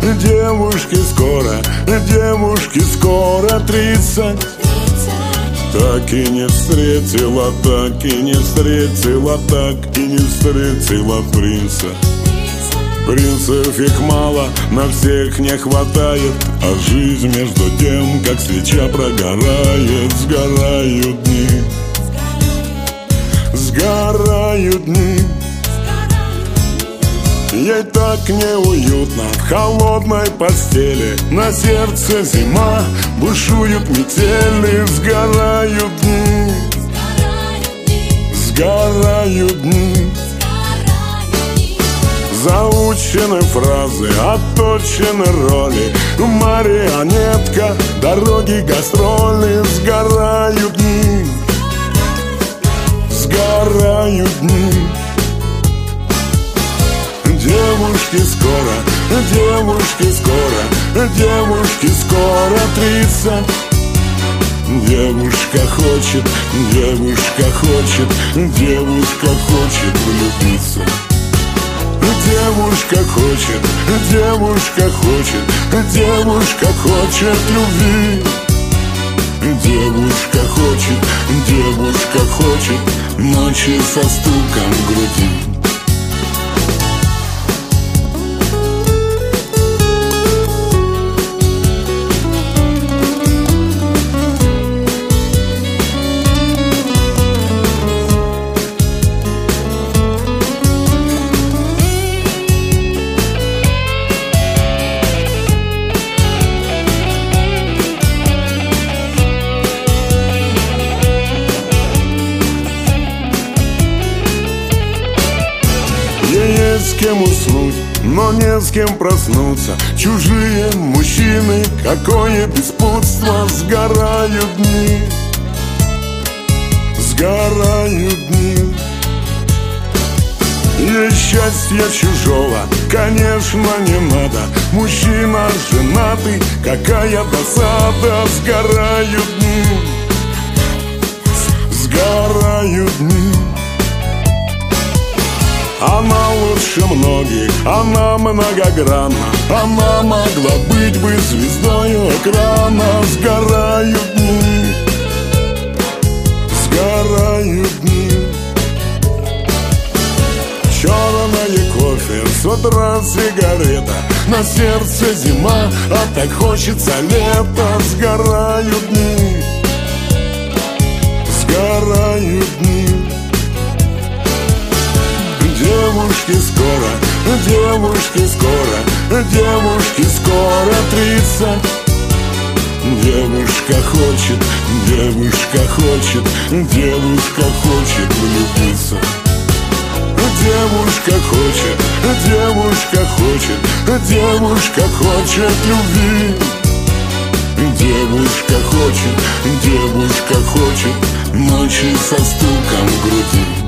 девушке скоро 30. Так и не встретила, так и не встретила, так и не встретила принца. Принцев их мало, на всех не хватает, а жизнь между тем, как свеча прогорает. Сгорают дни, сгорают дни. Ей так неуютно в холодной постели, на сердце зима, бушуют метели. Сгорают дни, сгорают дни. Заучены фразы, отточены роли, марионетка, дороги, гастроли. Сгорают дни, сгорают дни. Девушке скоро 30. Девушка хочет влюбиться. Девушка хочет любви. Девушка хочет ночи со стуком в груди. С кем уснуть, но не с кем проснуться. Чужие мужчины, какое беспутство. Сгорают дни, сгорают дни. Ей счастья чужого, конечно, не надо. Мужчина женатый, какая досада. Сгорают дни, сгорают дни. Она лучше многих, она многогранна. Она могла быть бы звездою экрана. Сгорают дни, сгорают дни. Черное кофе, с утра сигарета, на сердце зима, а так хочется лета. Сгорают дни, сгорают дни. Девушке скоро 30. Девушка хочет влюбиться. Девушка хочет любви. Девушка хочет ночи со стуком в груди.